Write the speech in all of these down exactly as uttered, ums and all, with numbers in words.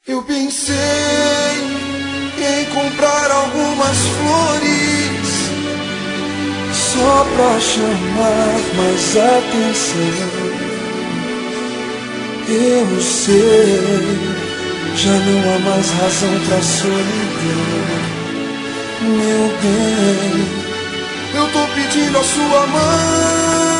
Eu pensei em comprar algumas flores só pra chamar mais atenção. Eu sei, já não há mais razão pra solidão. Meu bem, eu tô pedindo a sua mão.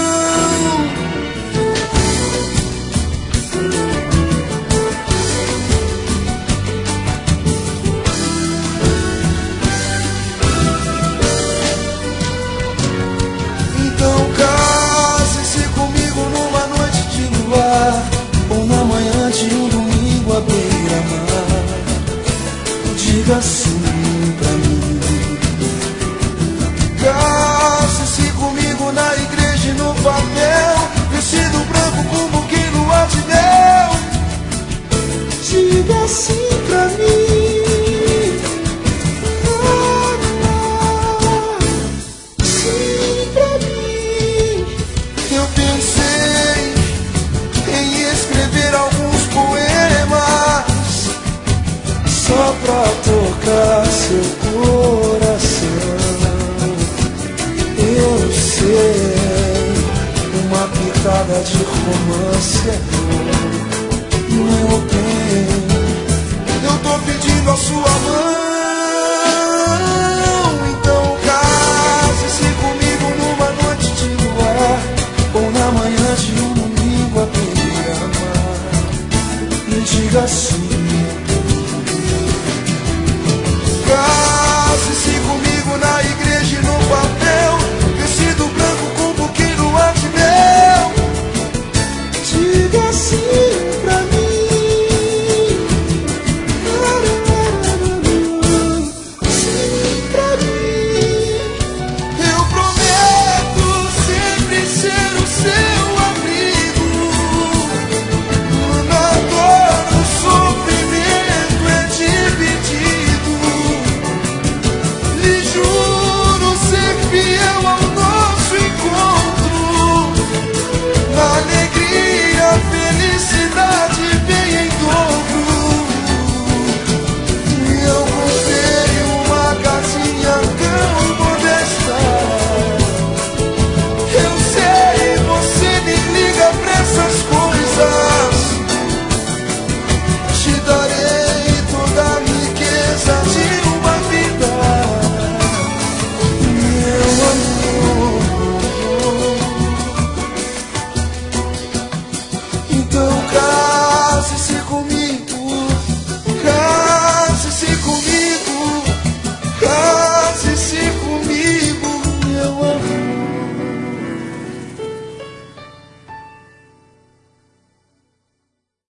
Então case-se comigo numa noite de luar, ou na manhã de um domingo à beira-mar. Diga sim pra mim. Case-se comigo na igreja e no papel, vestido branco com um buquê no ar de mel. Diga sim pra mim. Sim pra mim. Eu pensei em escrever alguns poemas só pra tocar seu coração. Eu sei, uma pitada de romance é bom. Meu bem, eu tô pedindo a sua mão. Então case-se comigo numa noite de luar, ou na manhã de um domingo à beira-mar. E diga sim